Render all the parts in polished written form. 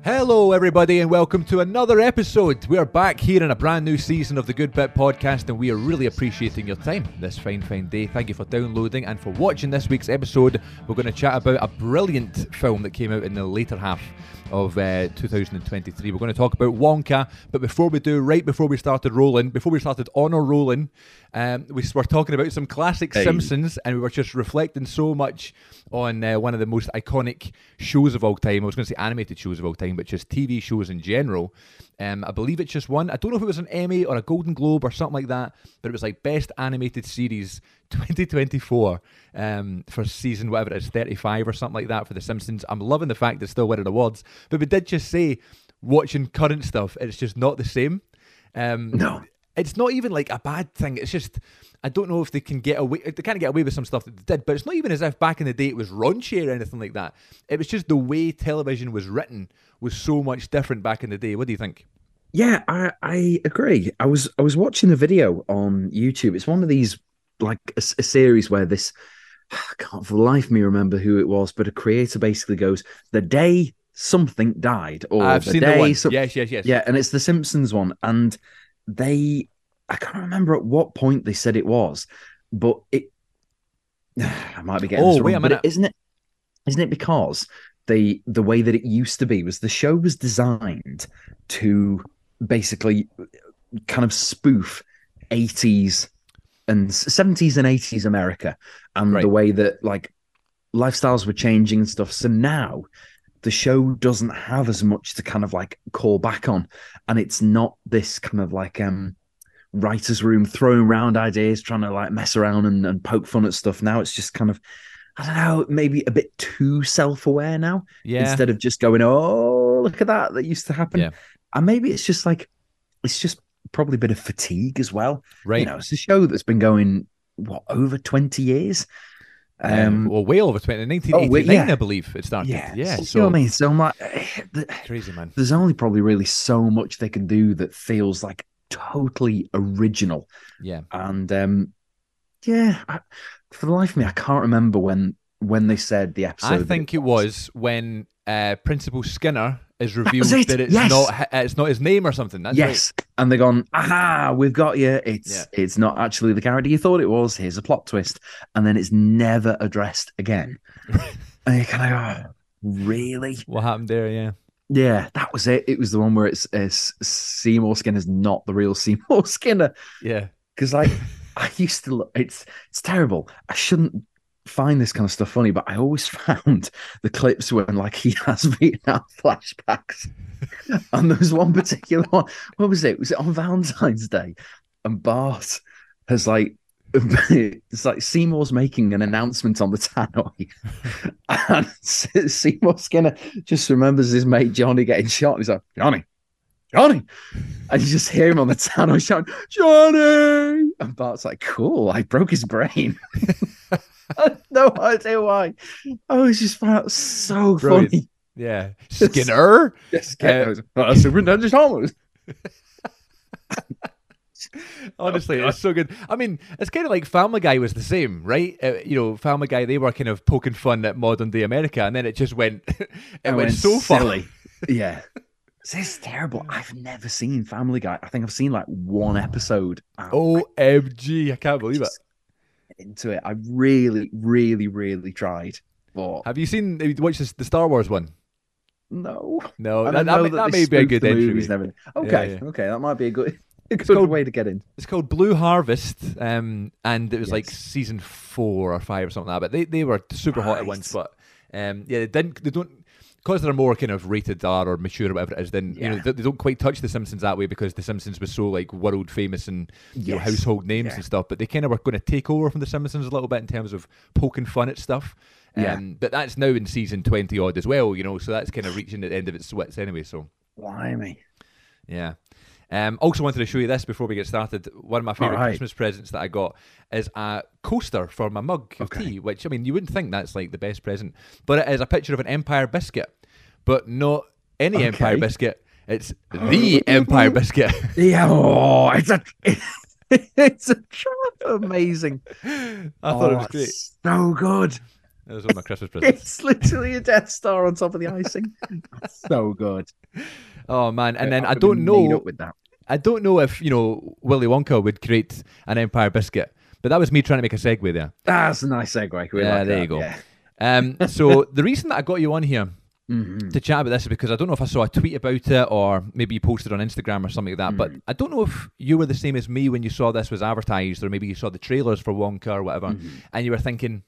Hello everybody and welcome to another episode. We are back here in a brand new season of the Good Bit Podcast and we are really appreciating your time this fine day. Thank you for downloading and for watching this week's episode. We're going to chat about a brilliant film that came out in the later half of 2023. We're going to talk about Wonka, but before we do, right before we started on our rolling, we were talking about some classic Simpsons, and we were just reflecting so much on one of the most iconic shows of all time. I was going to say animated shows of all time, but just TV shows in general. I believe it's just won. I don't know if it was an Emmy or a Golden Globe or something like that, but it was like Best Animated Series 2024 for season, whatever it is, 35 or something like that for The Simpsons. I'm loving the fact it's still winning awards, but we did just say, watching current stuff, it's just not the same. No. It's not even like a bad thing. It's just, I don't know if they can get away. They can't get away with some stuff that they did, but it's not even as if back in the day it was raunchy or anything like that. It was just the way television was written was so much different back in the day. What do you think? Yeah, I agree. I was watching a video on YouTube. It's one of these, like a series where this, I can't for the life of me remember who it was, but a creator basically goes, the day something died, or I've the seen day the one. Yes. Yeah, and it's the Simpsons one, and I can't remember at what point they said it was, but I might be getting this wrong. Wait a minute. Isn't it because the way that it used to be was the show was designed to basically kind of spoof 80s and 70s and 80s America and the way that like lifestyles were changing and stuff. So now the show doesn't have as much to kind of like call back on, and it's not this kind of like writer's room throwing around ideas, trying to like mess around and poke fun at stuff. Now it's just kind of, I don't know, maybe a bit too self-aware now. Yeah. Instead of just going, oh, look at that used to happen. Yeah. And maybe it's just probably a bit of fatigue as well. Right. You know, it's a show that's been going, over 20 years? Well, way over 20, 1989, I believe it started. Yeah. So, you know what I mean? So I'm like, crazy, man. There's only probably really so much they can do that feels like totally original. Yeah. And for the life of me, I can't remember when they said the episode. I think it was when Principal Skinner is revealed that it's not his name or something. That's right. And they're gone, aha, we've got you. It's not actually the character you thought it was. Here's a plot twist. And then it's never addressed again. And you kind of go, really? What happened there? Yeah. Yeah, that was it. It was the one where it's Seymour Skinner's not the real Seymour Skinner. Yeah. Because like I used to look, it's terrible. I shouldn't find this kind of stuff funny, but I always found the clips when like he has Vietnam flashbacks. And there was one particular one. What was it? Was it on Valentine's Day? And Bart has like, it's like Seymour's making an announcement on the tannoy, and Seymour Skinner just remembers his mate Johnny getting shot. He's like, Johnny, and you just hear him on the tannoy shouting, Johnny, and Bart's like, cool, I broke his brain. I have no idea why. I always just found it so funny. Yeah, Skinner. Skinner. Superintendent Thomas. Honestly, it's so good. I mean, it's kind of like Family Guy was the same, right? Family Guy, they were kind of poking fun at modern day America, and then it just went, went so silly. Yeah. This is terrible. I've never seen Family Guy. I think I've seen like one episode. OMG, I can't believe it. Into it. I really, really, really tried. But have you watched the Star Wars one? No. That may be a good entry. Okay, that might be a good way to get in. It's called Blue Harvest, and it was like season 4 or 5 or something like that. But they were super hot at once. But they don't, because they're more kind of rated R or mature or whatever it is. Then they don't quite touch The Simpsons that way because The Simpsons was so like world famous and household names and stuff. But they kind of were going to take over from The Simpsons a little bit in terms of poking fun at stuff. But that's now in season 20 odd as well. So that's kind of reaching the end of its wits anyway. So blimey, yeah. Also wanted to show you this before we get started. One of my favourite Christmas presents that I got is a coaster for my mug of tea, which, I mean, you wouldn't think that's like the best present, but it is a picture of an Empire biscuit, but not any Empire biscuit. It's the Empire biscuit. Yeah, it's amazing. I thought it was great. So good. That was one of my Christmas presents. It's literally a Death Star on top of the icing. So good. Oh man! And then I I've don't been made know. up with that. I don't know if Willy Wonka would create an Empire biscuit, but that was me trying to make a segue there. That's a nice segue. We Yeah, like there that, you go. Yeah. So the reason that I got you on here Mhm. to chat about this is because I don't know if I saw a tweet about it or maybe you posted on Instagram or something like that, but I don't know if you were the same as me when you saw this was advertised, or maybe you saw the trailers for Wonka or whatever, and you were thinking,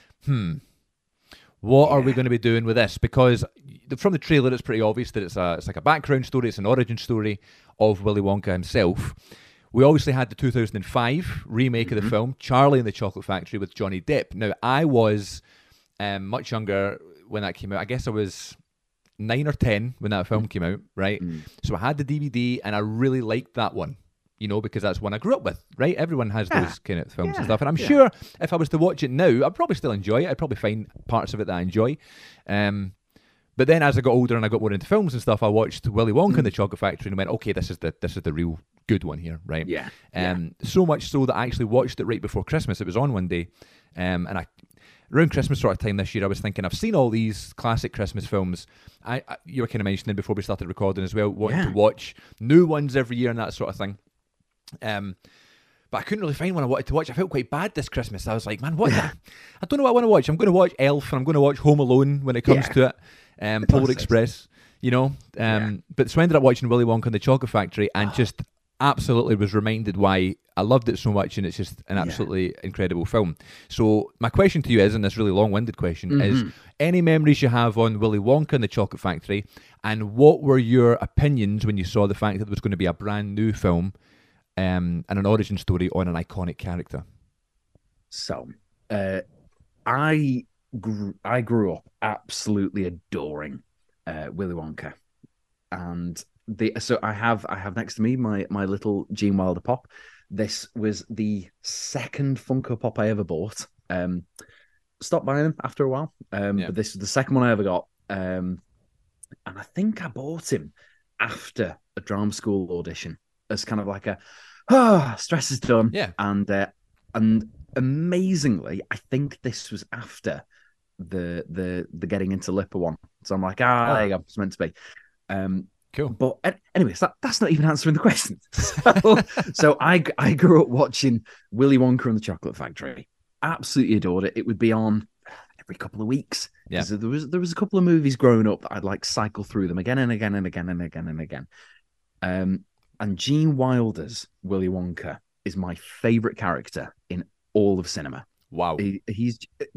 what are we going to be doing with this? Because from the trailer, it's pretty obvious that it's like a background story, it's an origin story of Willy Wonka himself. We obviously had the 2005 remake of the film, Charlie and the Chocolate Factory with Johnny Depp. Now, I was much younger when that came out. I guess I was 9 or 10 when that film came out, right? So I had the DVD and I really liked that one, because that's one I grew up with, right? Everyone has those kind of films and stuff. And I'm sure if I was to watch it now, I'd probably still enjoy it. I'd probably find parts of it that I enjoy. But then as I got older and I got more into films and stuff, I watched Willy Wonka and the Chocolate Factory and went, okay, this is the real good one here, right? Yeah. So much so that I actually watched it right before Christmas. It was on one day. And around Christmas sort of time this year, I was thinking, I've seen all these classic Christmas films. You were kind of mentioning before we started recording as well, wanting to watch new ones every year and that sort of thing. But I couldn't really find one I wanted to watch. I felt quite bad this Christmas. I was like, man, what? I don't know what I want to watch. I'm going to watch Elf and I'm going to watch Home Alone when it comes to it. Polar Express, But so I ended up watching Willy Wonka and the Chocolate Factory and just absolutely was reminded why I loved it so much, and it's just an absolutely incredible film. So my question to you is, and this really long-winded question, is any memories you have on Willy Wonka and the Chocolate Factory, and what were your opinions when you saw the fact that there was going to be a brand new film and an origin story on an iconic character? So, I grew up absolutely adoring Willy Wonka, and so I have next to me my little Gene Wilder pop. This was the second Funko Pop I ever bought. Stopped buying them after a while, but this was the second one I ever got. And I think I bought him after a drama school audition as kind of like stress is done. Yeah. And amazingly, I think this was after the getting into Lipper one. So I'm like, there you go, it's meant to be. Cool. But anyways, that's not even answering the question. So I grew up watching Willy Wonka and the Chocolate Factory. Absolutely adored it. It would be on every couple of weeks. Yeah. There was a couple of movies growing up that I'd like cycle through them again and again and again and again and again. And Gene Wilder's Willy Wonka is my favorite character in all of cinema. Wow. He's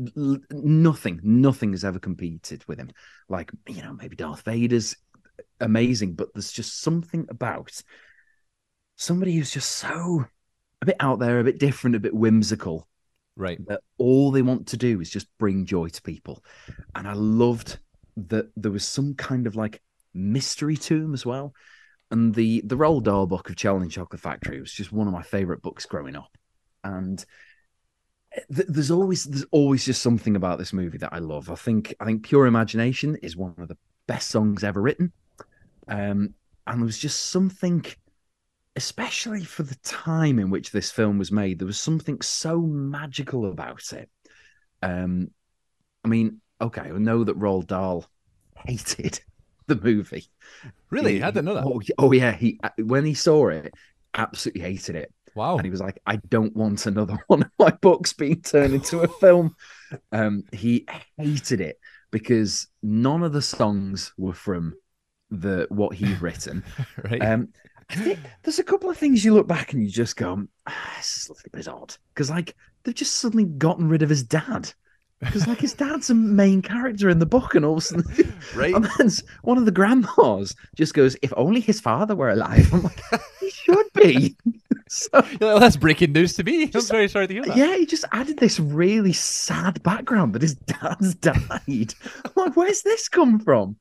nothing has ever competed with him. Like, maybe Darth Vader's amazing, but there's just something about somebody who's just so a bit out there, a bit different, a bit whimsical, right? That all they want to do is just bring joy to people. And I loved that there was some kind of like mystery to him as well. And the Roald Dahl book of Charlie and Chocolate Factory was just one of my favorite books growing up. And there's always just something about this movie that I love. I think Pure Imagination is one of the best songs ever written. And there was just something, especially for the time in which this film was made, there was something so magical about it. I mean, okay, I know that Roald Dahl hated the movie. Really? I didn't know that. Oh yeah, when he saw it, absolutely hated it. Wow. And he was like, I don't want another one of my books being turned into a film. He hated it because none of the songs were from what he'd written. Right. I think there's a couple of things you look back and you just go, this is a little bit odd. Because like they've just suddenly gotten rid of his dad. Because like his dad's a main character in the book, and all of a sudden, right? And then one of the grandmas just goes, "If only his father were alive." I'm like, he should be. So well, that's breaking news to me. I'm very sorry to hear that. Yeah, he just added this really sad background that his dad's died. I'm like, where's this come from?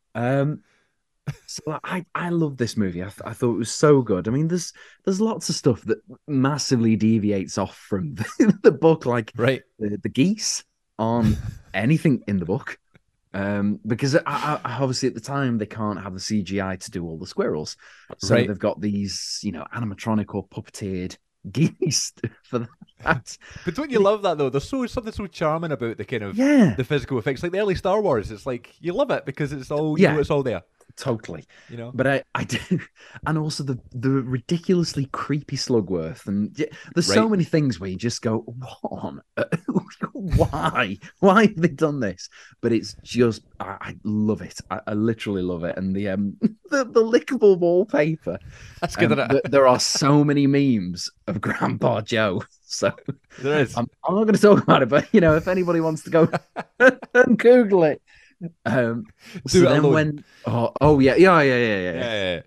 So I love this movie. I thought it was so good. I mean, there's lots of stuff that massively deviates off from the book, like right. the geese on anything in the book, because I obviously at the time they can't have the CGI to do all the squirrels, so they've got these animatronic or puppeteered geese for that. But don't you love that though? There's something so charming about the kind of Yeah, the physical effects, like the early Star Wars. It's like you love it because it's all yeah, it's all there. totally. You know, But I do, and also the ridiculously creepy Slugworth, and there's so right? many things where you just go, what on earth? Why have they done this? But it's just, I love it. I literally love it, and the the lickable wallpaper. That's good at it. There are so many memes of Grandpa Joe. So There is. I'm not going to talk about it, but if anybody wants to go and Google it. Do So it then alone. oh yeah. Yeah.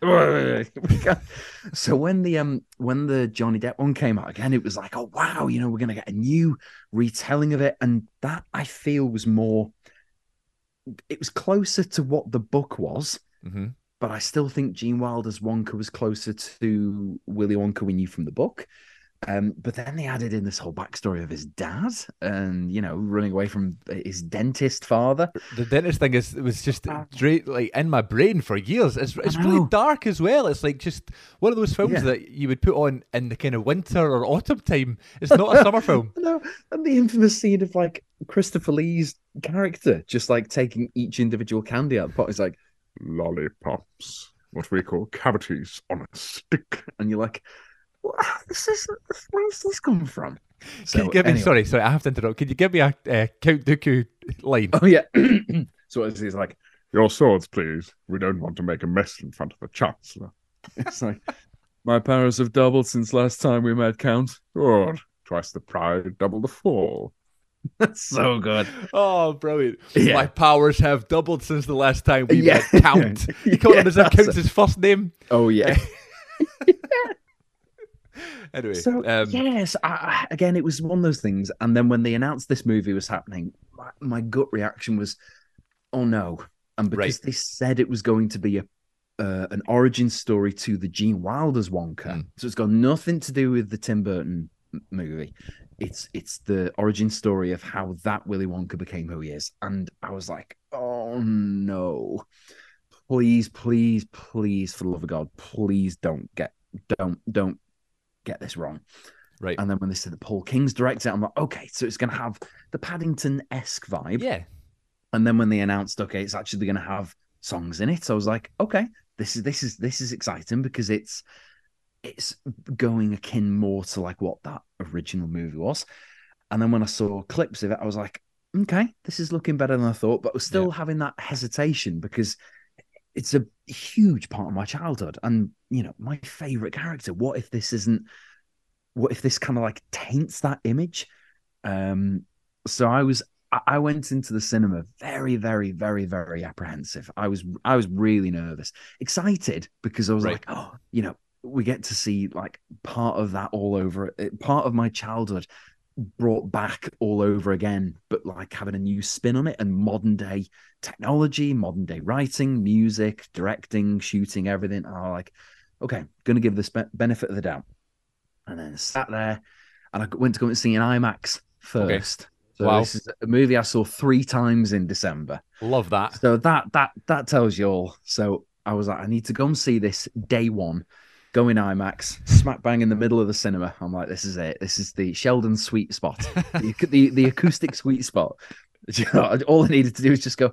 So when the Johnny Depp one came out again, it was like, oh wow, we're gonna get a new retelling of it, and that I feel was more. It was closer to what the book was, Mm-hmm. but I still think Gene Wilder's Wonka was closer to Willy Wonka we knew from the book. But then they added in this whole backstory of his dad and, running away from his dentist father. The dentist thing was just like in my brain for years. It's really know. dark as well. It's like just one of those films Yeah. that you would put on in the kind of winter or autumn time. It's not a summer film. No, and the infamous scene of like Christopher Lee's character just like taking each individual candy out of the pot. He's like, lollipops, what we call cavities on a stick. And you're like, where's this come from? Can you give me, sorry, I have to interrupt. Can you give me a Count Dooku line? Oh yeah. So he's like, your swords, please. We don't want to make a mess in front of the chancellor. It's like, my powers have doubled since last time we met, Count. Good. Twice the pride, double the fall. That's so good. Oh, brilliant. Yeah. My powers have doubled since the last time we Yeah. met Count. You call him as if that's Count's it. his first name. Oh yeah. Anyway, So yes, again, it was one of those things. And then when they announced this movie was happening, my gut reaction was, "Oh no!" And because they said it was going to be an origin story to the Gene Wilder's Wonka, so it's got nothing to do with the Tim Burton movie. It's the origin story of how that Willy Wonka became who he is. And I was like, "Oh no! Please, please, please, for the love of God, please don't get this wrong." right. And then when they said that Paul King's director, I'm like, okay, so it's going to have the Paddington-esque vibe. Yeah. And then when they announced, okay, it's actually going to have songs in it, I was like, okay, this is exciting because it's going akin more to like what that original movie was. And then when I saw clips of it, I was like, okay, this is looking better than I thought, but I was still having that hesitation because it's a huge part of my childhood and my favorite character. What if this kind of like taints that image? So I went into the cinema very, very, very, very apprehensive. I was really nervous, excited because I was like, oh, we get to see like part of that all over, part of my childhood brought back all over again, but like having a new spin on it and modern day technology, modern day writing, music, directing, shooting, everything. I'm like, okay, going to give this benefit of the doubt. And then sat there and I went to go and see an IMAX first. Okay. So this is a movie I saw 3 times in December. Love that. So that tells you all. So I was like, I need to go and see this day one. Go in IMAX, smack bang in the middle of the cinema. I'm like, this is it. This is the Sheldon sweet spot, the acoustic sweet spot. All I needed to do was just go,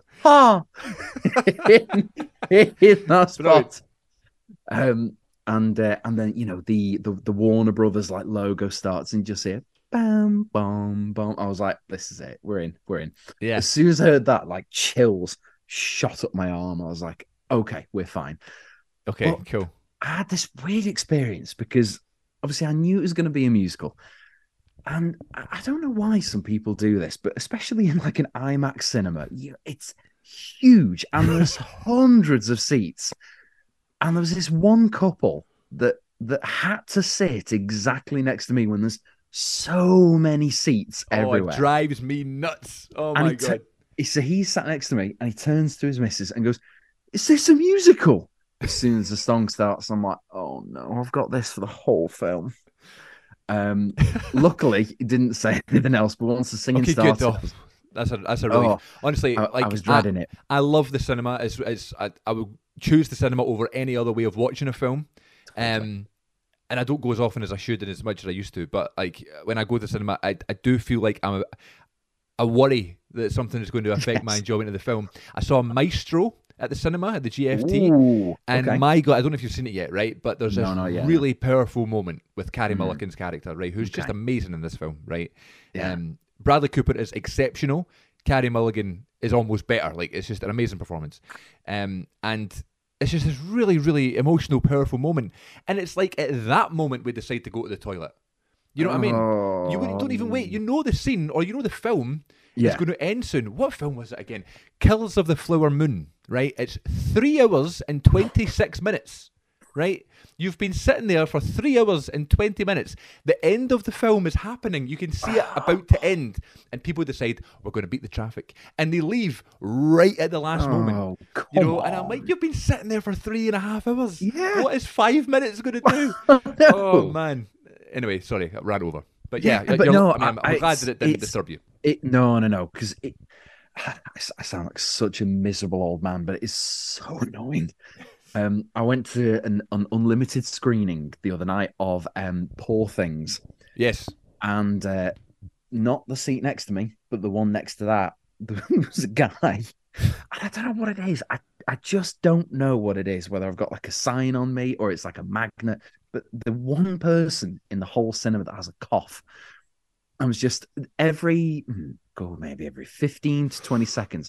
in that spot. And then the Warner Brothers like logo starts and you just hear bam, bam, bam. I was like, this is it. We're in. Yeah. As soon as I heard that, like chills shot up my arm. I was like, okay, we're fine. Okay, cool. I had this weird experience because obviously I knew it was going to be a musical. And I don't know why some people do this, but especially in like an IMAX cinema, it's huge and there's hundreds of seats. And there was this one couple that had to sit exactly next to me when there's so many seats everywhere. It drives me nuts. Oh my God. So he's sat next to me and he turns to his missus and goes, "Is this a musical?" As soon as the song starts, I'm like, oh no, I've got this for the whole film. Luckily, he didn't say anything else, but once the singing started... Good. Oh, that's a relief. Honestly, I was dreading it. I love the cinema. I would choose the cinema over any other way of watching a film. Totally. and I don't go as often as I should and as much as I used to, but like when I go to the cinema, I do feel like I worry that something is going to affect my Yes. enjoyment of the film. I saw Maestro at the cinema at the GFT, Ooh, and okay. my God, I don't know if you've seen it yet, right? But there's this No, not yet. really powerful moment with Carey Mm, Mulligan's character, right? Who's just okay. amazing in this film, right? Yeah. Bradley Cooper is exceptional. Carey Mulligan is almost better. Like, it's just an amazing performance. And it's just this really, really emotional, powerful moment. And it's like at that moment we decide to go to the toilet. You know what I mean? Don't even wait. You know the scene or you know the film is Yeah. going to end soon. What film was it again? Killers of the Flower Moon, right? It's 3 hours and 26 minutes, right? You've been sitting there for 3 hours and 20 minutes. The end of the film is happening. You can see it about to end. And people decide, we're going to beat the traffic. And they leave right at the last moment. Oh, You come know, and I'm like, on. you've been sitting there for 3.5 hours. Yeah. What is 5 minutes going to do? No. Oh, man. Anyway, sorry, I ran over. But yeah, but no, I'm glad that it didn't disturb you. No, because I sound like such a miserable old man, but it's so annoying. I went to an unlimited screening the other night of Poor Things, Yes. and not the seat next to me, but the one next to that, there was a guy, and I don't know what it is. I just don't know what it is, whether I've got like a sign on me or it's like a magnet. But the one person in the whole cinema that has a cough, I was just maybe every 15 to 20 seconds.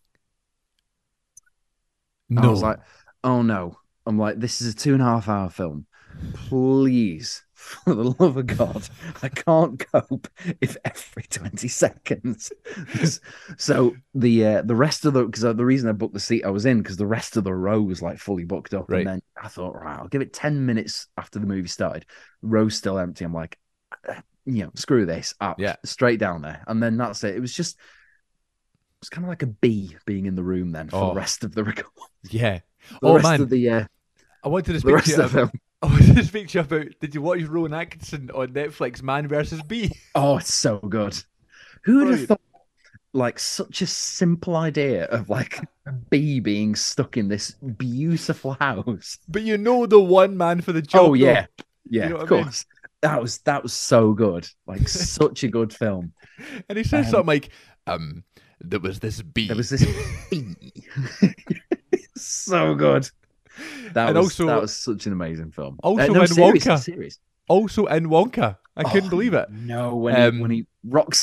I was like, oh no. I'm like, this is a 2.5 hour film. Please, for the love of God, I can't cope if every 20 seconds. So the rest of because the reason I booked the seat I was in, because the rest of the row was like fully booked up. Right. And then I thought, right, I'll give it 10 minutes after the movie started. Row's still empty. I'm like, screw this. Up, straight down there. And then that's it. It was kind of like a bee being in the room then for the rest of the recording. Yeah. The rest of the I wanted to the rest speak to of you. them. I wanted to speak to you about. Did you watch Rowan Atkinson on Netflix, Man versus Bee? Oh, it's so good. Who would have thought, like, such a simple idea of like a bee being stuck in this beautiful house? But you know the one man for the job. Oh yeah, yeah, You know of what I mean? course. That was so good. Like such a good film. And he says something like, there was this bee. There was this bee. So good. That was such an amazing film. Also in Wonka. Also in Wonka. I couldn't believe it. No, when he rocks,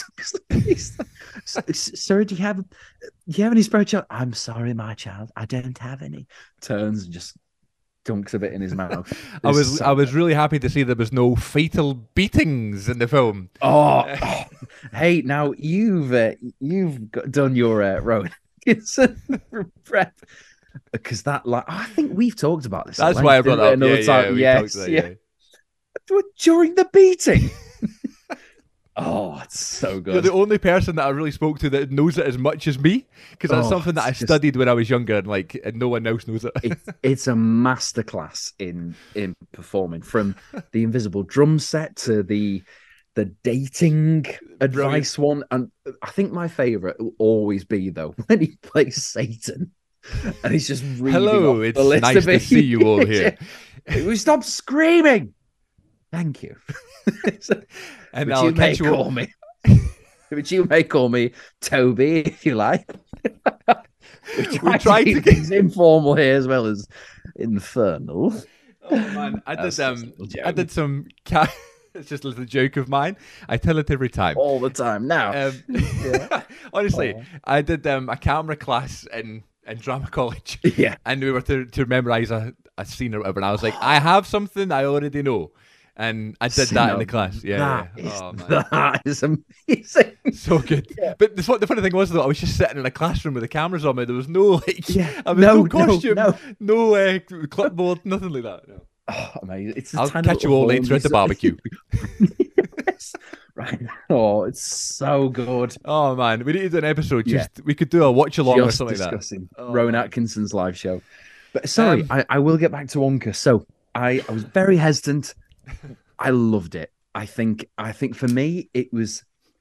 sir, do you have any spare child? I'm sorry, my child, I don't have any. Turns and just dunks a bit in his mouth. I was really happy to see there was no fatal beatings in the film. Hey, now you've done your Rowan Atkinson prep. Because I think we've talked about this. That's why I brought it up. Time. Yes. During the beating. Oh, it's so good. You're the only person that I really spoke to that knows it as much as me, because that's something that I studied when I was younger, and no one else knows it. It's a masterclass in performing, from the invisible drum set to the dating advice one. And I think my favorite will always be though when he plays Satan. And he's just reading. Hello, it's nice to see you all here. We stop screaming. Thank you. And which you may call me. Which you may call me Toby, if you like. We try to keep things informal here as well as infernal. Oh man, I did some. It's just a little joke of mine. I tell it every time. All the time now. Honestly, I did a camera class in drama college. Yeah. And we were to memorize a scene or whatever. And I was like, I have something I already know. And I did that in the class. Yeah. That is amazing. So good. Yeah. But the funny thing was, though, I was just sitting in a classroom with the cameras on me. There was no no costume, no clipboard, nothing like that. No. Oh, amazing. I'll catch you all later at the barbecue. Yes. Right. Oh, it's so good. Oh man, we need to do an episode. We could do a watch along or something like that. Rowan Atkinson's live show. But sorry, I will get back to Wonka. So I was very hesitant. I loved it. I think for me it was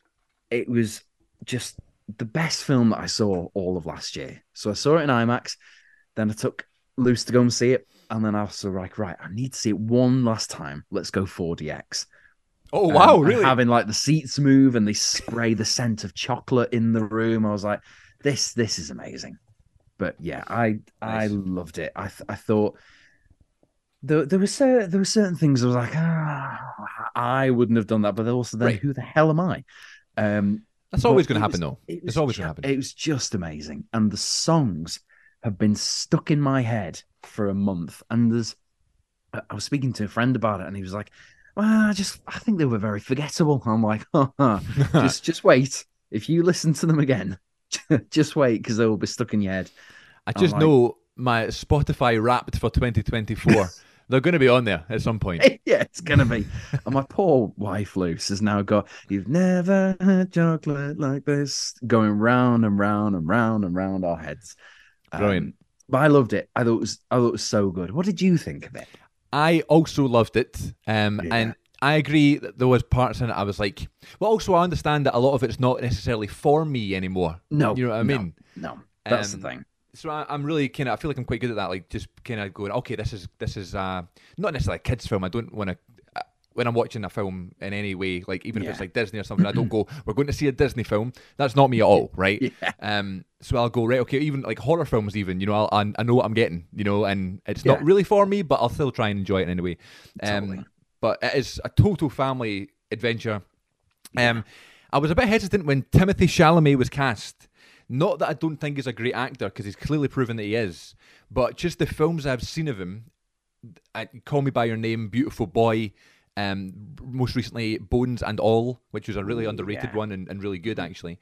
just the best film that I saw all of last year. So I saw it in IMAX. Then I took Luce to go and see it And then I was like, right, I need to see it one last time. Let's go 4DX. Oh wow, And really? having like the seats move and they spray the scent of chocolate in the room. I was like, this is amazing. But yeah, I Nice. loved it. I thought there were certain things I was like, I wouldn't have done that. But also then, Right. who the hell am I? That's But always going to happen, though. It's always going to happen. it was just amazing, and the songs have been stuck in my head for a month. And I was speaking to a friend about it, and he was like, "Well, I think they were very forgettable." I'm like, just wait. If you listen to them again, just wait because they will be stuck in your head. I I'm just like, know my Spotify Wrapped for 2024. They're going to be on there at some point. yeah, it's gonna be. And my poor wife Luce has now got "You've never had chocolate like this" going round and round and round and round our heads. Brilliant. But I loved it. I thought it was so good. What did you think of it? I also loved it. Yeah. And I agree that there was parts in it I was like, well, also I understand that a lot of it's not necessarily for me anymore. No, You know what I mean? No, that's the Um, thing. So I'm really kind of, I feel like I'm quite good at that. Like just kind of going, okay, this is not necessarily a kids film. I don't want to, when I'm watching a film in any way, like even if it's Yeah. like Disney or something, I don't go, we're going to see a Disney film. That's not me at all, right? Yeah. So I'll go, right, okay, even like horror films, even, you know, I know what I'm getting, you know, and it's not Yeah. really for me, but I'll still try and enjoy it anyway. Totally. But it is a total family adventure. I was a bit hesitant when Timothy Chalamet was cast. Not that I don't think he's a great actor, because he's clearly proven that he is, but just the films I've seen of him, Call Me By Your Name, Beautiful Boy, most recently Bones and All, which was a really underrated yeah. one and really good actually.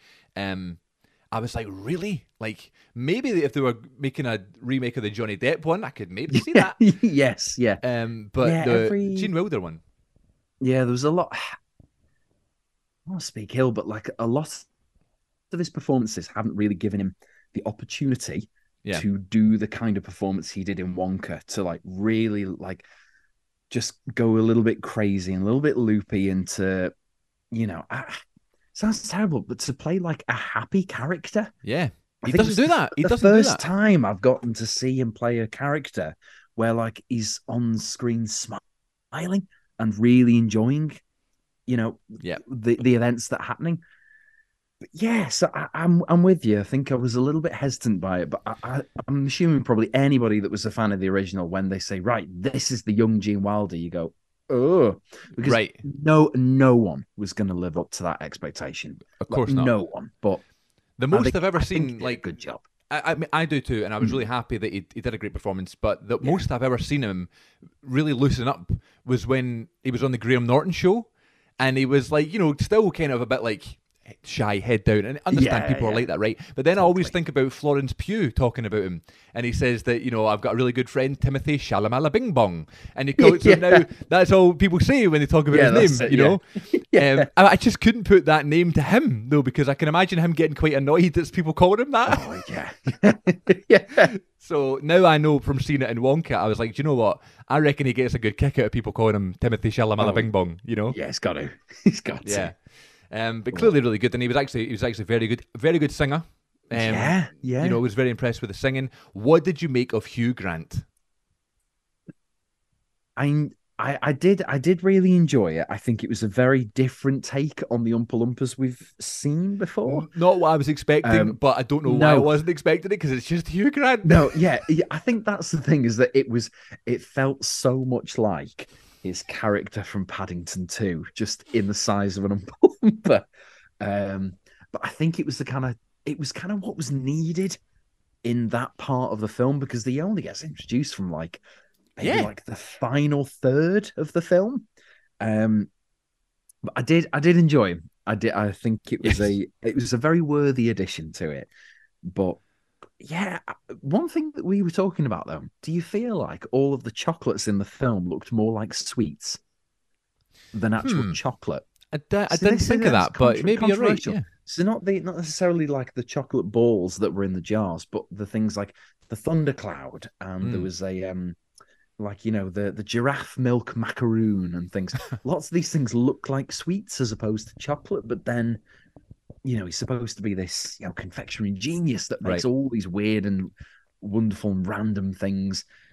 I was like, really? Like, maybe if they were making a remake of the Johnny Depp one, I could maybe see that. Yes, yeah. But Yeah, the Gene Wilder one, Yeah, there was a lot. I don't want to speak ill, but like a lot of his performances haven't really given him the opportunity yeah, to do the kind of performance he did in Wonka, to like really like just go a little bit crazy and a little bit loopy into, you know, sounds terrible, but to play like a happy character. yeah. I He think doesn't it's do that. He the doesn't do first that. time I've gotten to see him play a character where like he's on screen smiling and really enjoying, you know, Yeah. the events that are happening. But yeah, so I'm with you. I think I was a little bit hesitant by it, but I'm assuming probably anybody that was a fan of the original, when they say, right, this is the young Gene Wilder, you go, oh, because Right. no one was going to live up to that expectation. Of course not. No one. But The I most think- I've ever I think he seen, did a like, good job. I mean, I do too, and I was really happy that he did a great performance. But the most I've ever seen him really loosen up was when he was on the Graham Norton show, and he was like, you know, still kind of a bit like shy, head down, and I understand Yeah, people are yeah. like that, right? But then I always Totally. think about Florence Pugh talking about him, and he says that, you know, I've got a really good friend, Timothy Shalamala Bing Bong, and he calls him now. That's all people say when they talk about Yeah, his that's name, it, you know. Yeah. I just couldn't put that name to him though, because I can imagine him getting quite annoyed that people calling him that. Oh yeah, yeah. So now I know from seeing it in Wonka, I was like, do you know what? I reckon he gets a good kick out of people calling him Timothy Shalamala Oh. Bing Bong, you know? Yeah, it's got to. It's got to. Yeah. But clearly really good, and he was actually very good singer. Yeah. You know, I was very impressed with the singing. What did you make of Hugh Grant? I did really enjoy it. I think it was a very different take on the Oompa Loompas we've seen before. Not what I was expecting, but I don't know why I no. wasn't expecting it, because it's just Hugh Grant. No, yeah, I think that's the thing, is that it felt so much like his character from Paddington 2, just in the size of an Oompa Loompa. But I think it was kind of what was needed in that part of the film, because he only gets introduced from like maybe like the final third of the film. But I did enjoy him. I think it was a very worthy addition to it. But yeah, one thing that we were talking about though, do you feel like all of the chocolates in the film looked more like sweets than actual chocolate? I didn't think of that, but maybe you're right. Yeah. So not necessarily like the chocolate balls that were in the jars, but the things like the thundercloud, and there was a like, you know, the giraffe milk macaroon and things. Lots of these things look like sweets as opposed to chocolate, but then, you know, he's supposed to be this, you know, confectionery genius that makes all these weird and wonderful and random things.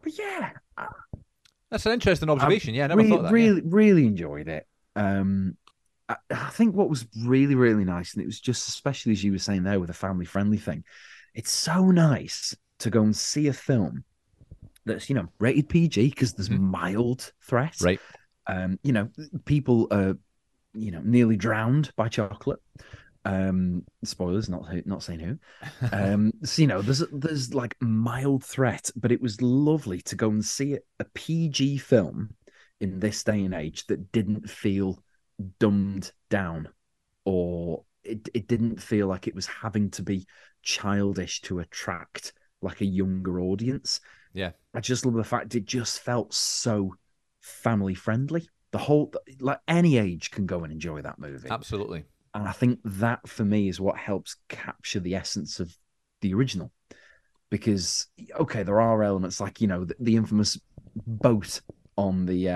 But yeah, That's an interesting observation. Yeah, I never really, thought that. Yeah. really enjoyed it. I think what was really, really nice, and it was just especially as you were saying there with a family friendly thing, it's so nice to go and see a film that's, rated PG because there's mild threat. Right. People are, nearly drowned by chocolate. Spoilers, not saying who. So there's like mild threat, but it was lovely to go and see a PG film in this day and age that didn't feel dumbed down, or it didn't feel like it was having to be childish to attract like a younger audience. Yeah. I just love the fact it just felt so family friendly. The whole, like, any age can go and enjoy that movie. Absolutely. And I think that for me is what helps capture the essence of the original. Because, okay, there are elements like, the infamous boat on the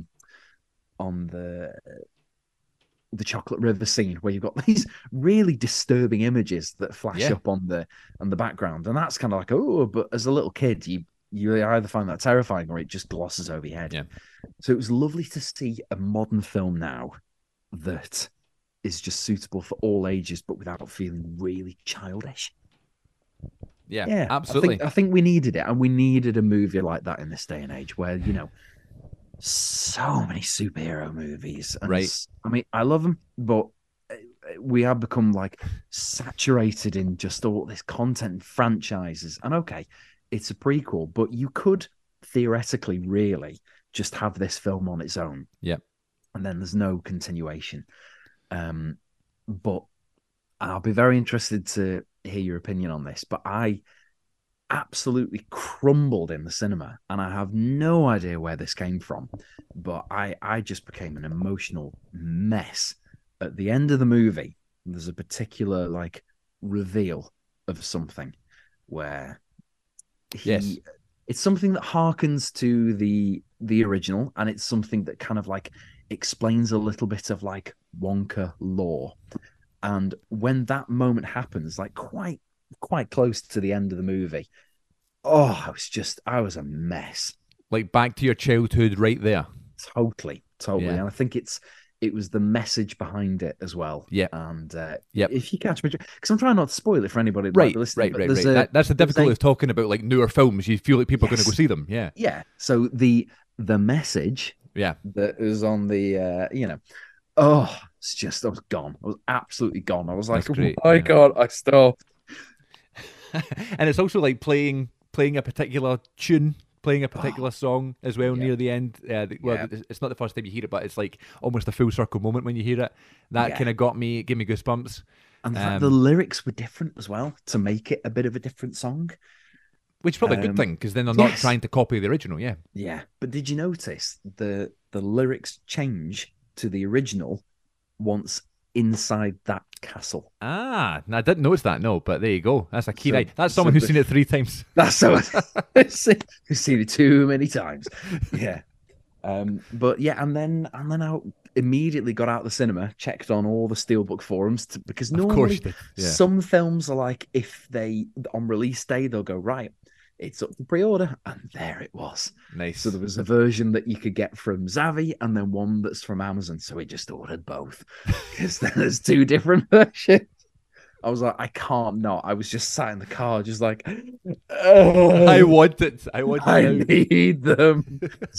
chocolate river scene where you've got these really disturbing images that flash up on the background. And that's kind of like, oh, but as a little kid, you either find that terrifying or it just glosses over your head. Yeah. So it was lovely to see a modern film now that is just suitable for all ages, but without feeling really childish. Yeah, absolutely. I think we needed it, and we needed a movie like that in this day and age where, so many superhero movies. And right. I mean, I love them, but we have become like saturated in just all this content and franchises. And okay, it's a prequel, but you could theoretically really just have this film on its own. Yeah. And then there's no continuation. But I'll be very interested to hear your opinion on this. But I absolutely crumbled in the cinema, and I have no idea where this came from. But I just became an emotional mess at the end of the movie. There's a particular like reveal of something where it's something that harkens to the original, and it's something that kind of like explains a little bit of like Wonka lore. And when that moment happens, like quite close to the end of the movie, I was a mess. Like back to your childhood right there. Totally. Yeah. And I think it was the message behind it as well. Yeah. And if you catch me, because I'm trying not to spoil it for anybody that might be listening. Right. That's the difficulty of talking about like newer films. You feel like people are going to go see them. Yeah. Yeah. So the message that was on the it's just, I was gone. I was absolutely gone. I was like, oh my God, I stopped. And it's also like playing a particular tune, playing a particular song as well near the end. It's not the first time you hear it, but it's like almost a full circle moment when you hear it. That kind of gave me goosebumps. And the lyrics were different as well to make it a bit of a different song. Which is probably a good thing, because then they're not trying to copy the original, Yeah, but did you notice the lyrics change to the original once inside that castle? No, I didn't notice that, no, but there you go. That's a key right. That's someone who's seen it 3 times. That's someone who's seen it too many times. Yeah. But yeah, and then I immediately got out of the cinema, checked on all the Steelbook forums, because normally some films are like, if they, on release day, they'll go, right, it's up for pre-order, and there it was. Nice. So there was a version that you could get from Zavvi, and then one that's from Amazon. So we just ordered both, because there's 2 different versions. I was like, I can't not. I was just sat in the car, just like, I want it. I need them.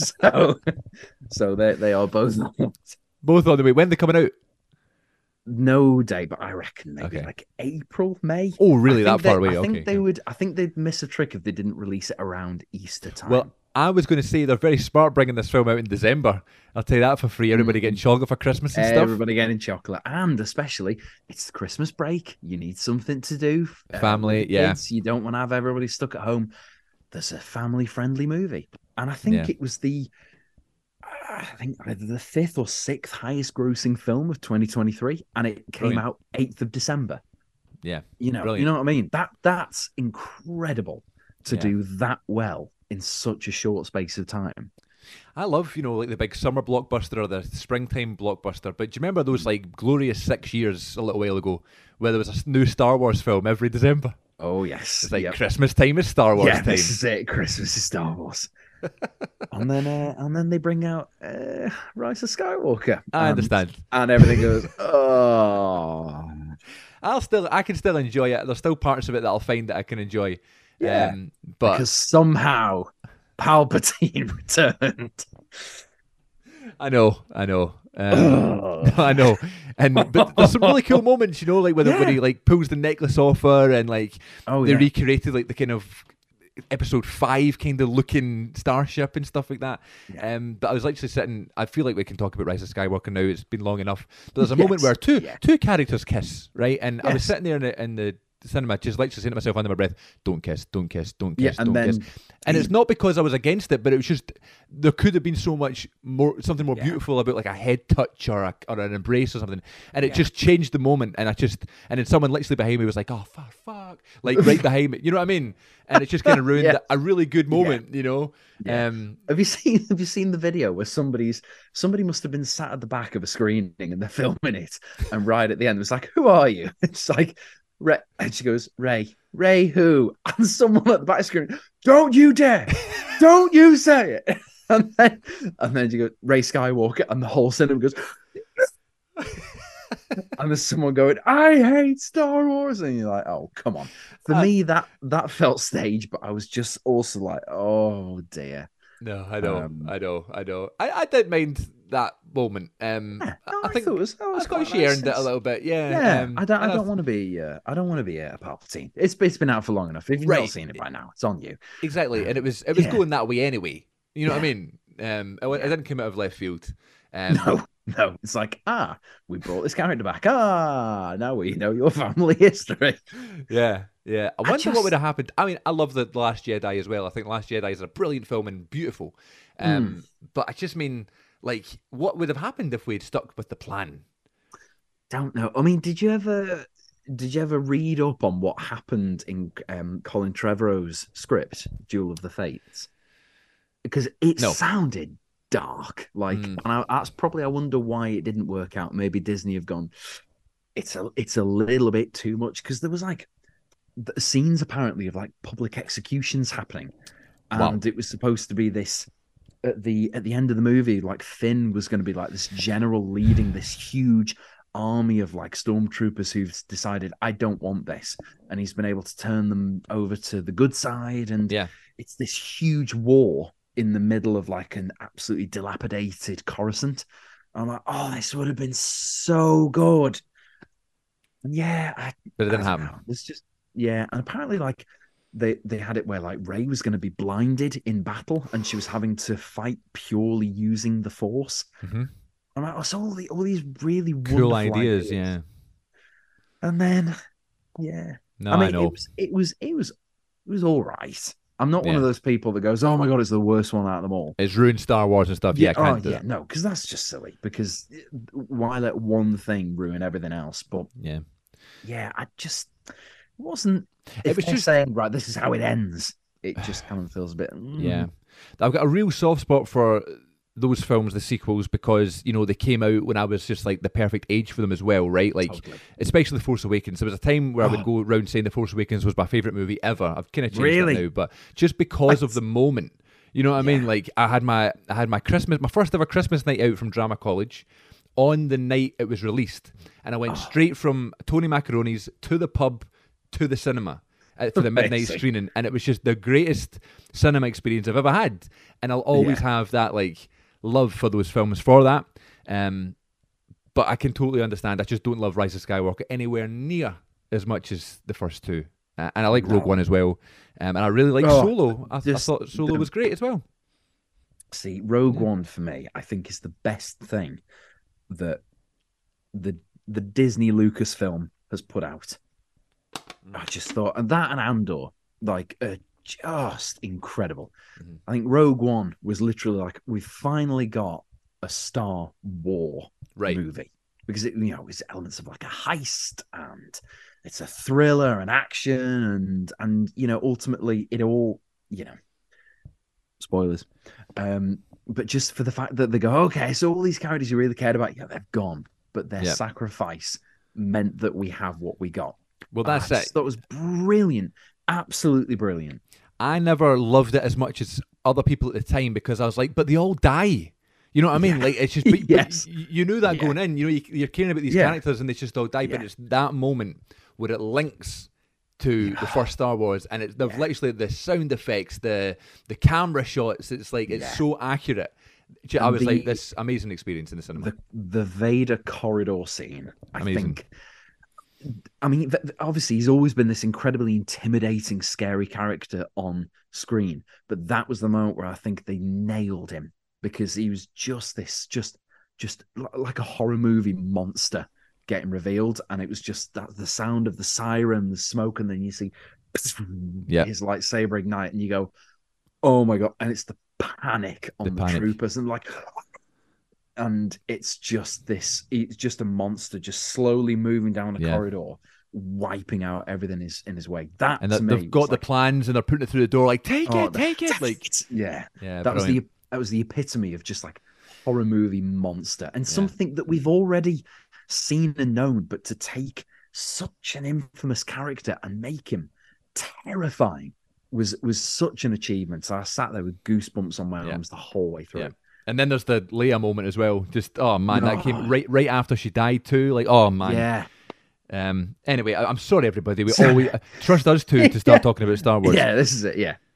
So they are both on the way. When are they coming out? No day, but I reckon maybe like April, May. Oh, really? That far away? I think they'd miss a trick if they didn't release it around Easter time. Well, I was going to say they're very smart bringing this film out in December. I'll tell you that for free. Everybody getting chocolate for Christmas and stuff. Everybody getting chocolate, and especially it's the Christmas break. You need something to do. Family, kids. You don't want to have everybody stuck at home. There's a family-friendly movie, and I think it was either the 5th or 6th highest grossing film of 2023, and it came out 8th of December. Yeah. You know what I mean? That's incredible to do that well in such a short space of time. I love, like the big summer blockbuster or the springtime blockbuster, but do you remember those like glorious 6 years a little while ago where there was a new Star Wars film every December? Oh, yes. It's like Christmas time is Star Wars time. This is it. Christmas is Star Wars. And then they bring out Rise of Skywalker, I understand. and everything goes, oh, I can still enjoy it. There's still parts of it that I'll find that I can enjoy. yeah, But because somehow Palpatine returned. I know. I know. But there's some really cool moments, like when he like pulls the necklace off her and like they recreated like the kind of episode 5 kind of looking starship and stuff like that. But I was literally sitting. I feel like we can talk about Rise of Skywalker now. It's been long enough. But there's a moment where two characters kiss, right? And I was sitting there in the cinema, just literally saying to myself under my breath, "Don't kiss, don't kiss, don't kiss, don't kiss." And it's not because I was against it, but it was just there could have been so much more, something more beautiful about like a head touch or an embrace or something, and it just changed the moment. And then someone literally behind me was like, "Oh fuck," like right behind me. You know what I mean? And it just kind of ruined a really good moment. Yeah. Have you seen the video where somebody must have been sat at the back of a screening and they're filming it, and right at the end it was like, "Who are you?" It's like, Ray, and she goes, Ray who? And someone at the back of the screen, "Don't you dare, don't you say it." And then she goes, "Ray Skywalker," and the whole cinema goes. And there's someone going, "I hate Star Wars," and you're like, "Oh, come on." For me, that felt staged, but I was just also like, "Oh dear." No, I know. I didn't mind that moment. I think I thought she earned it a little bit. Yeah. I don't want to be a Palpatine. It's been out for long enough. If you've not seen it by now, it's on you. Exactly, and it was going that way anyway. You know what I mean? It didn't come out of left field. No, it's like, we brought this character back. Now we know your family history. Yeah. I wonder what would have happened. I mean, I love The Last Jedi as well. I think The Last Jedi is a brilliant film and beautiful. But I just mean, like, what would have happened if we'd stuck with the plan? Don't know. I mean, did you ever read up on what happened in Colin Trevorrow's script, Duel of the Fates? Because it sounded dark, like, and that's probably, I wonder why it didn't work out. Maybe Disney have gone, it's a little bit too much, because there was like the scenes apparently of like public executions happening, and it was supposed to be this at the end of the movie, like Finn was going to be like this general leading this huge army of like stormtroopers who've decided, "I don't want this," and he's been able to turn them over to the good side, and it's this huge war in the middle of like an absolutely dilapidated Coruscant. I'm like, "Oh, this would have been so good." And but it didn't happen. It's just and apparently like they had it where like Rey was going to be blinded in battle, and she was having to fight purely using the Force. I'm like, so all these really cool ideas, And then, no, I mean, I know. it was all right. I'm not one of those people that goes, "Oh my god, it's the worst one out of them all." It's ruined Star Wars and stuff. No, because that's just silly. Because why let one thing ruin everything else? But I just wasn't. It was just saying, right, this is how it ends. It just kind of feels a bit. Yeah, I've got a real soft spot for those films, the sequels, because they came out when I was just like the perfect age for them as well, right? Like, especially The Force Awakens. There was a time where I would go around saying The Force Awakens was my favorite movie ever. I've kind of changed that now, but just because of the moment, you know what I mean? Like, I had my Christmas, my first ever Christmas night out from drama college on the night it was released, and I went straight from Tony Macaroni's to the pub to the cinema for the midnight screening, and it was just the greatest cinema experience I've ever had, and I'll always have that like love for those films for that. But I can totally understand. I just don't love Rise of Skywalker anywhere near as much as the first two, and I like Rogue One as well, and I really like Solo. I thought Solo was great as well. See, Rogue One for me, I think, is the best thing that the Disney Lucasfilm has put out. I just thought, and that and Andor, like, just incredible. I think Rogue One was literally like, we finally got a Star War movie, because it, it's elements of like a heist, and it's a thriller and action, and ultimately it all, spoilers, but just for the fact that they go, okay, so all these characters you really cared about, they've gone, but their sacrifice meant that we have what we got. Well, that's it. That was brilliant. Absolutely brilliant. I never loved it as much as other people at the time because I was like, but they all die. You know what I mean? Like it's just, but Yes. you knew that going in. You know, you're caring about these Yeah. characters and they just all die. But Yeah. it's that moment where it links to the first Star Wars, and it's they've literally the sound effects, the camera shots. It's like it's so accurate. I was like, this amazing experience in the cinema. The Vader corridor scene, Amazing. I mean, obviously, he's always been this incredibly intimidating, scary character on screen, but that was the moment where I think they nailed him because he was just like a horror movie monster getting revealed, and it was just the sound of the siren, the smoke, and then you see his lightsaber ignite, and you go, "Oh my god!" And it's the panic on the troopers, and like. And it's just a monster just slowly moving down a corridor, wiping out everything in his way. That and to me they've got the plans and they're putting it through the door like, take it. Like, yeah. That brilliant. was the epitome of just like horror movie monster and something that we've already seen and known, but to take such an infamous character and make him terrifying was such an achievement. So I sat there with goosebumps on my arms the whole way through. Yeah. And then there's the Leia moment as well. Just that came right after she died too. Like, oh man. Yeah. Anyway, I'm sorry everybody. We always trust us to start talking about Star Wars. Yeah, this is it. Yeah.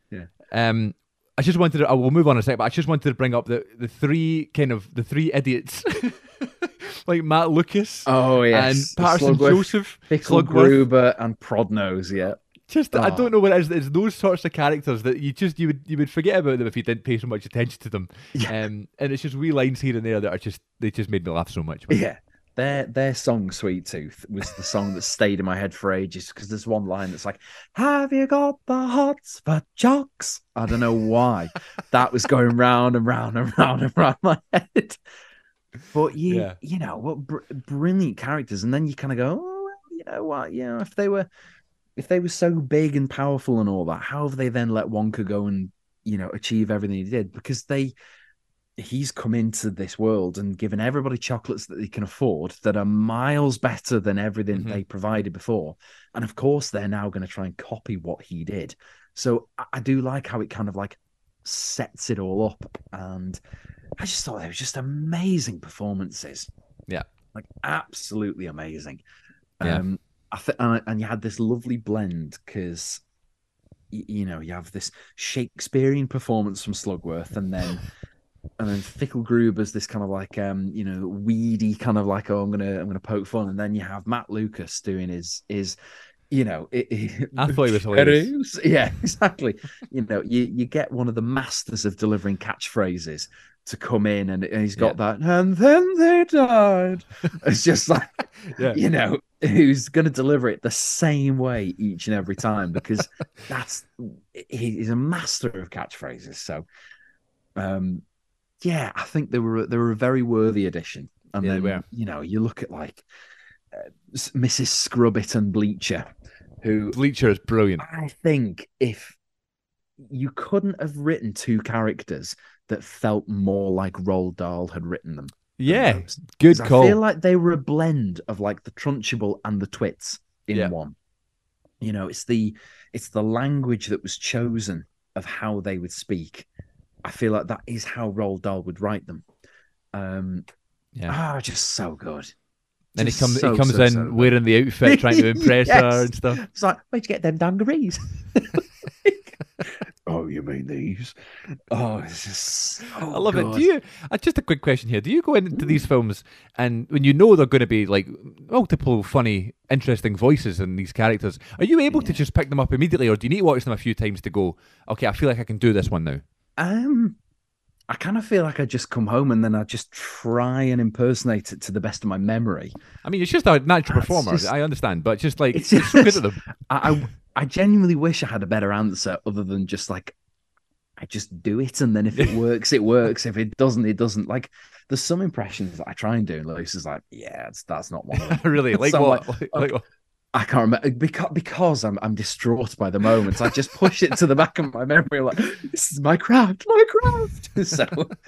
I just wanted to. We'll move on in a sec, but I just wanted to bring up the three idiots, like Matt Lucas. Oh yes, and Patterson Joseph, Fickle Gruber, and Prodnose. Yeah. I don't know what it is. It's those sorts of characters that you would forget about them if you didn't pay so much attention to them. Yeah. And it's just wee lines here and there that they just made me laugh so much. Man. Yeah. Their song "Sweet Tooth" was the song that stayed in my head for ages because there's one line that's like, "Have you got the hots for jocks?" I don't know why that was going round and round and round and round my head. But you know what brilliant characters, and then you kind of go, "Oh, well, you know what? You know, if they were so big and powerful and all that, how have they then let Wonka go and, you know, achieve everything he did?" Because he's come into this world and given everybody chocolates that they can afford that are miles better than everything they provided before. And of course, they're now going to try and copy what he did. So I do like how it kind of like sets it all up. And I just thought they were just amazing performances. Yeah. Like absolutely amazing. Yeah. And you had this lovely blend because, you know, you have this Shakespearean performance from Slugworth, and then Fickle Gruber's this kind of like you know, weedy kind of like, oh, I'm gonna poke fun, and then you have Matt Lucas doing his you know, I thought he was hilarious. Yeah, exactly. You know, you get one of the masters of delivering catchphrases to come in, and he's got that, and then they died. It's just like, you know, who's going to deliver it the same way each and every time, because he's a master of catchphrases. So, yeah, I think they were a very worthy addition. And then, you know, you look at like Mrs. Scrubbit and Bleacher, who Bleacher is brilliant. I think if you couldn't have written two characters that felt more like Roald Dahl had written them. Yeah, good call. I feel like they were a blend of like the Trunchbull and the Twits in one. You know, it's the language that was chosen of how they would speak. I feel like that is how Roald Dahl would write them. Just so good. Then he comes in wearing the outfit, trying to impress her and stuff. It's like, where'd you get them dungarees? Oh, you mean these? Oh, it's just I love it. Do you? Just a quick question here. Do you go into these films and when you know they're going to be like multiple funny, interesting voices in these characters, are you able to just pick them up immediately, or do you need to watch them a few times to go, okay, I feel like I can do this one now? I kind of feel like I just come home and then I just try and impersonate it to the best of my memory. I mean, it's just a natural performer. I understand, but just like it's so good at them. I genuinely wish I had a better answer other than just like, I just do it. And then if it works, it works. If it doesn't, it doesn't. Like there's some impressions that I try and do. And Lewis is like, yeah, that's not one of them. Really? Like so what? Like what? I can't remember because I'm distraught by the moment. I just push it to the back of my memory. Like, this is my craft. So,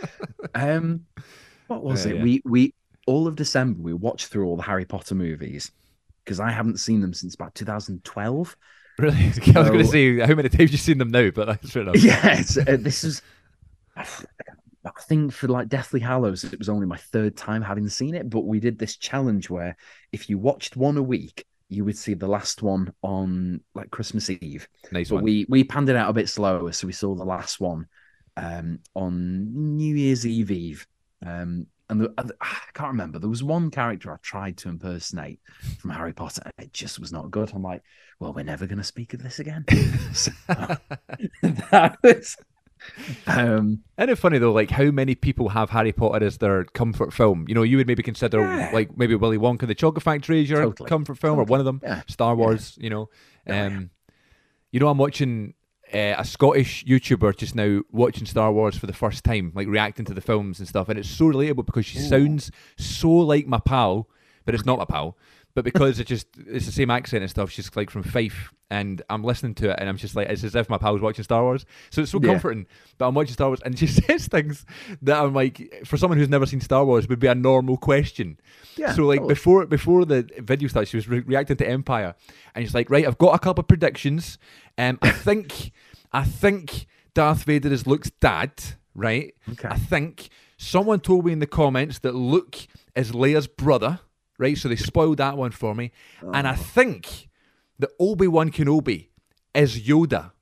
what was it? Yeah. We all of December we watched through all the Harry Potter movies because I haven't seen them since about 2012. Really? I was going to say how many times you've seen them now, but that's fair enough. Yeah, this is. I think for like Deathly Hallows, it was only my third time having seen it, but we did this challenge where if you watched one a week, you would see the last one on like Christmas Eve. Nice but one. we panned it out a bit slower, so we saw the last one on New Year's Eve. I can't remember. There was one character I tried to impersonate from Harry Potter, and it just was not good. I'm like, well, we're never going to speak of this again. So, that was. Isn't it funny though, like how many people have Harry Potter as their comfort film? You know, you would maybe consider like maybe Willy Wonka the Chocolate Factory as your comfort film, or one of them. Yeah. Star Wars, you know. You know, I'm watching a Scottish YouTuber just now watching Star Wars for the first time, like reacting to the films and stuff, and it's so relatable because she sounds so like my pal, but it's not my pal. But because it's the same accent and stuff, she's like from Fife, and I'm listening to it, and I'm just like, it's as if my pal was watching Star Wars. So it's so comforting. But I'm watching Star Wars, and she says things that I'm like, for someone who's never seen Star Wars, would be a normal question. Yeah. So like before the video starts, she was reacting to Empire, and she's like, right, I've got a couple of predictions. I think Darth Vader is Luke's dad, right? Okay. I think someone told me in the comments that Luke is Leia's brother. Right, so they spoiled that one for me. And I think that Obi-Wan Kenobi is Yoda.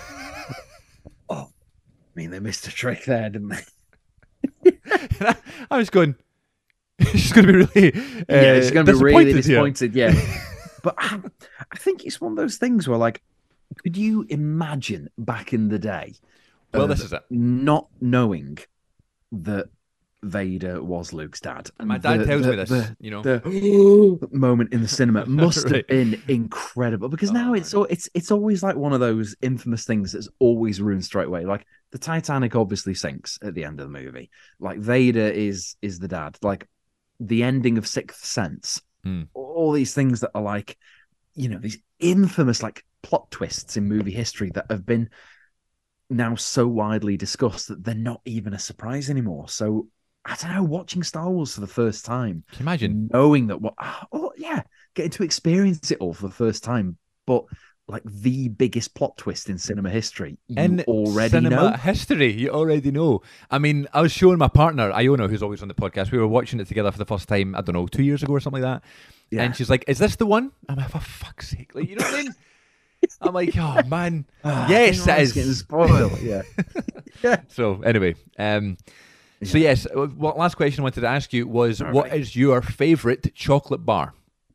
I mean, they missed a trick there, didn't they? I was going, she's going to be really she's going to be really disappointed, here. Yeah. But I think it's one of those things where, like, could you imagine back in the day? Well, this is it. Not knowing that Vader was Luke's dad. And my dad tells me this, the moment in the cinema must right. have been incredible, because now it's always like one of those infamous things that's always ruined straight away. Like the Titanic obviously sinks at the end of the movie. Like Vader is the dad. Like the ending of Sixth Sense. All these things that are like, these infamous like plot twists in movie history that have been now so widely discussed that they're not even a surprise anymore. So I don't know, watching Star Wars for the first time. Can you imagine? Knowing that getting to experience it all for the first time, but like the biggest plot twist in cinema history. You already know. I mean, I was showing my partner, Iona, who's always on the podcast, we were watching it together for the first time, I don't know, 2 years ago or something like that. Yeah. And she's like, is this the one? I'm like, for fuck's sake. Like, you know what I mean? I'm like, oh man. Yes, it is. Getting spoiled. Yeah. So anyway, so yes, last question I wanted to ask you was, what is your favourite chocolate bar?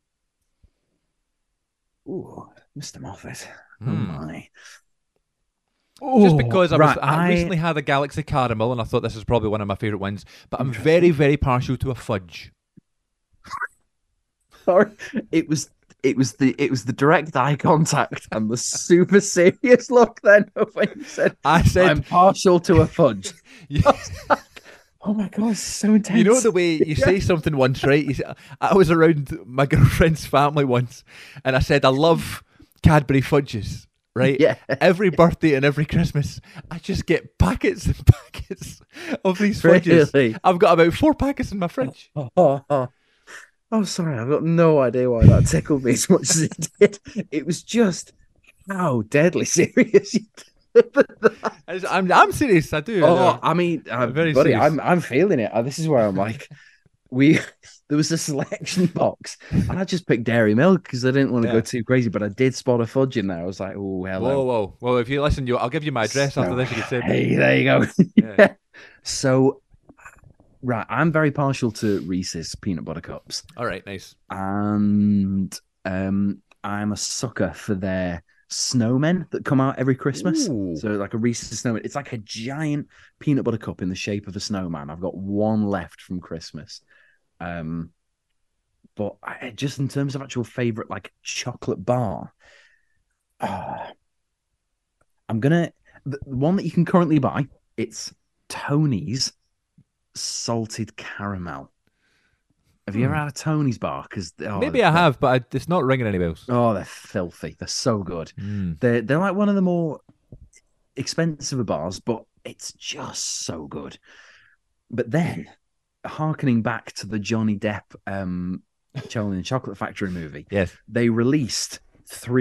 Ooh, Mr. Moffat. Oh my. Just because I recently had a Galaxy Caramel, and I thought this is probably one of my favourite ones, but I'm very, very partial to a fudge. Sorry, it was the direct eye contact and the super serious look then when you said, I'm partial to a fudge. Oh my God, it's so intense. You know the way you say something once, right? I was around my girlfriend's family once, and I said, I love Cadbury fudges, right? Yeah. Every birthday and every Christmas, I just get packets and packets of these fudges. Really? I've got about 4 packets in my fridge. Oh, sorry, I've got no idea why that tickled me as much as it did. It was just how deadly serious you did. I'm serious. I do. I mean, buddy, serious. I'm feeling it. This is where I'm like, there was a selection box, and I just picked Dairy Milk because I didn't want to go too crazy, but I did spot a fudge in there. I was like, oh, hello. Whoa. Well, if you listen, I'll give you my address after this. You can say, hey, there you go. Yeah. So, right, I'm very partial to Reese's peanut butter cups. All right, nice. And I'm a sucker for their snowmen that come out every Christmas. Ooh. So like a Reese's snowman. It's like a giant peanut butter cup in the shape of a snowman. I've got one left from Christmas. But just in terms of actual favorite like chocolate bar, I'm gonna the one that you can currently buy. It's Tony's salted caramel. Have you ever had a Tony's bar? Because maybe I have, but it's not ringing any bells. Oh, they're filthy. They're so good. They're like one of the more expensive bars, but it's just so good. But then, harkening back to the Johnny Depp Charlie and the Chocolate Factory movie, yes, they released 3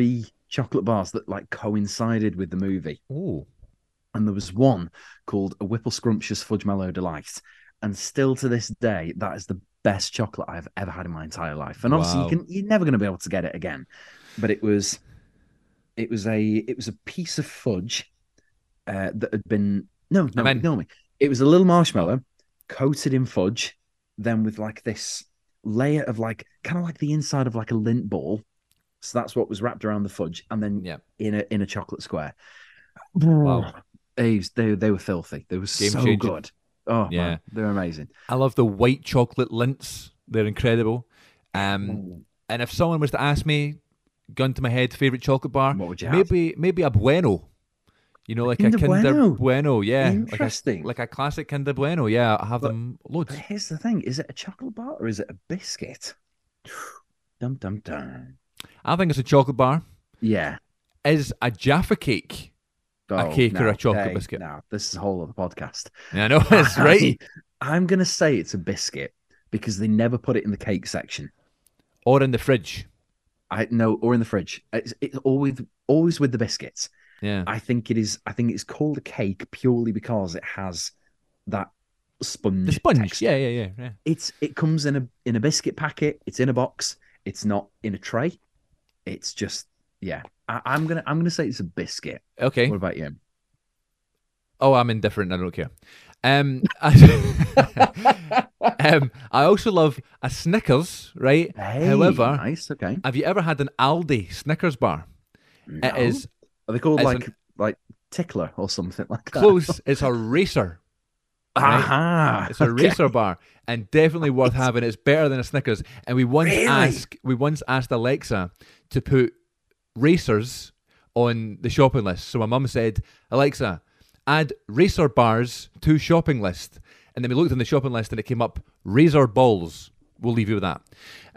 chocolate bars that like coincided with the movie. Oh, And there was one called a Whipple Scrumptious Fudge Mellow Delight. And still to this day, that is the best chocolate I've ever had in my entire life. And obviously wow. you're never going to be able to get it again. But it was a piece of fudge that had been I'm in. ignore me. It was a little marshmallow coated in fudge, then with like this layer of like kind of like the inside of like a lint ball. So that's what was wrapped around the fudge, and then Yeah. in a chocolate square. Wow. They were filthy. They were Game so changing. good. Oh Yeah. man, they're amazing. I love the white chocolate lints. They're incredible. And if someone was to ask me, gun to my head, favorite chocolate bar, What would you have? maybe a Bueno. You know, like a Kinder Kinder Bueno? Bueno, yeah. Interesting. Like a classic Kinder Bueno, yeah. I have But- them loads. But here's the thing: is it a chocolate bar or is it a biscuit? Dum dum dum. I think it's a chocolate bar. Yeah. Is a Jaffa cake a Oh, cake or no, a chocolate hey, biscuit? No, this is a whole other podcast. Yeah, I know, that's right. I'm gonna say it's a biscuit because they never put it in the cake section. Or in the fridge. I know, or in the fridge. It's always with the biscuits. Yeah. I think it is. I think it's called a cake purely because it has that sponge. The sponge. texture. Yeah. It comes in a biscuit packet. It's in a box. It's not in a tray. It's just yeah. I'm gonna say it's a biscuit. Okay. What about you? Oh, I'm indifferent. I don't care. I also love a Snickers, right? Hey, However, nice. Okay. have you ever had an Aldi Snickers bar? No. It is Are they called it's like tickler or something like that? close. It's a racer. right? Aha. It's a Okay. racer bar and definitely worth having. It's better than a Snickers. And we Really? once asked Alexa to put racers on the shopping list. So my mum said, Alexa, add racer bars to shopping list. And then we looked on the shopping list and it came up razor balls. We'll leave you with that.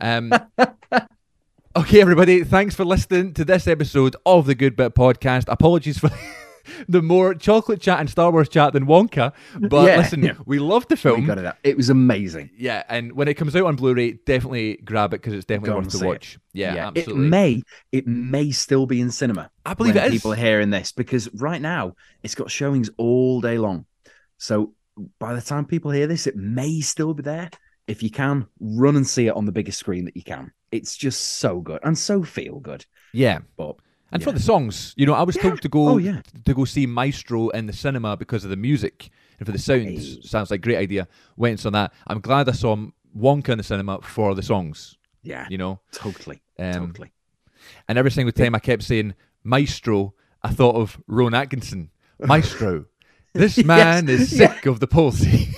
Okay, everybody, thanks for listening to this episode of the Good Bit Podcast. Apologies for the more chocolate chat and Star Wars chat than Wonka, but Yeah, listen, yeah. we love the We film. got it out. It was amazing. Yeah, and when it comes out on Blu-ray, definitely grab it because it's definitely Go worth and to see it. watch. Yeah, absolutely. It may still be in cinema. I believe when it is. people are hearing this because right now it's got showings all day long. So by the time people hear this, it may still be there. If you can, run and see it on the biggest screen that you can. It's just so good and so feel good. Yeah. But And for yeah. the songs, you know, I was told to go Oh, yeah. to go see Maestro in the cinema because of the music and for the sounds. Hey. Sounds like a great idea. Went and saw that. I'm glad I saw Wonka in the cinema for the songs. Yeah, You know, totally. Um, Totally. and every single time I kept saying Maestro, I thought of Rowan Atkinson. Maestro, this man is sick of the palsy.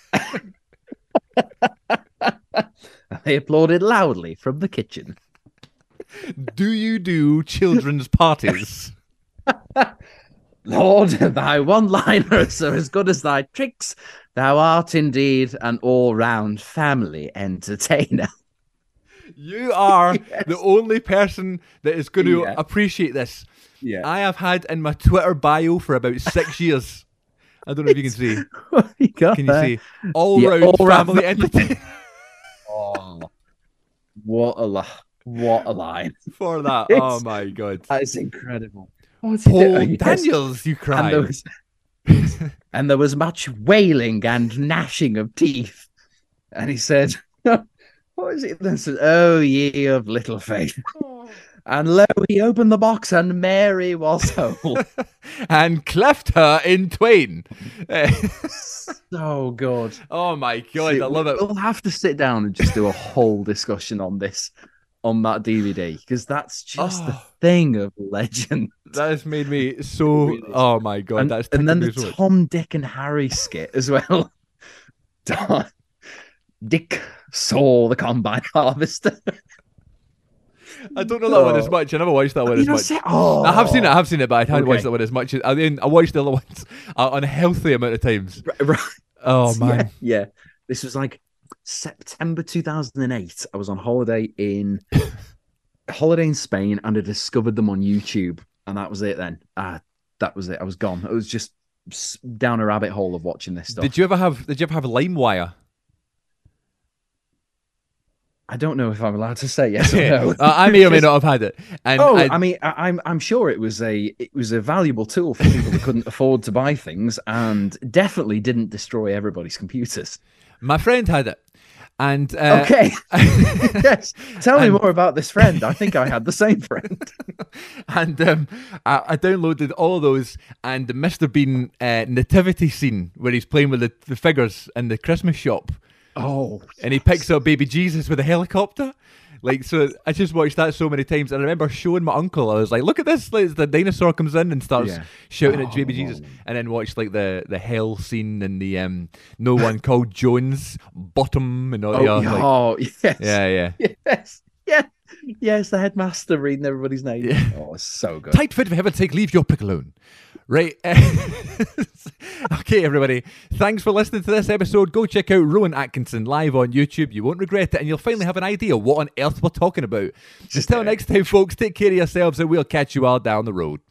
They applauded loudly from the kitchen. Do you do children's parties? Lord, thy one-liners are as good as thy tricks. Thou art indeed an all-round family entertainer. You are Yes. the only person that is going to Yeah. appreciate this. Yeah. I have had in my Twitter bio for about 6 years. I don't know if you can see. What you got Can you there? see? All Yeah, round all-round family entertainment Oh, what a line. for that. It's- Oh my god. That is incredible. What's he Paul doing? Yes. Daniels, you And cried. there was much wailing and gnashing of teeth. And he said, what is it that says, oh, ye of little faith. And lo, he opened the box and Mary was whole. And cleft her in twain. So good. Oh my god, I love it. We'll have to sit down and just do a whole discussion on this on that DVD because that's just the Oh. thing of legend. That has made me so. Really is. Oh my god, And, that's and then the tickled me so much. Tom, Dick, and Harry skit as well. Dick saw the combine harvester. I don't know that one as much. I never watched that one You as don't much. say, oh, I have seen it, but I haven't Okay. watched that one as much. I mean, I watched the other ones an unhealthy amount of times. Right. Oh man, Yeah. This was like September 2008. I was on holiday in Spain and I discovered them on YouTube. And that was it then. That was it. I was gone. It was just down a rabbit hole of watching this stuff. did you ever have LimeWire? I don't know if I'm allowed to say yes or no. I may or may not have had it. And I mean, I'm sure it was a valuable tool for people who couldn't afford to buy things, and definitely didn't destroy everybody's computers. my friend had it. And okay, yes. Tell me more about this friend. I think I had the same friend. And I downloaded all those, and the Mr. Bean nativity scene where he's playing with the figures in the Christmas shop. Oh, and he picks up baby Jesus with a helicopter. Like, so I just watched that so many times. I remember showing my uncle, I was like, look at this. Like, the dinosaur comes in and starts shouting at baby Jesus. And then watched like the hell scene and the no one called Jones bottom and all. Yes. Yeah. Yes. Yeah. Yes, the headmaster reading everybody's name. Yeah. Oh, it's so good. Tight fit for heaven's sake, leave your pick alone. Right. Okay, everybody. Thanks for listening to this episode. Go check out Rowan Atkinson live on YouTube. You won't regret it, and you'll finally have an idea what on earth we're talking about. Just till next time, folks, take care of yourselves, and we'll catch you all down the road.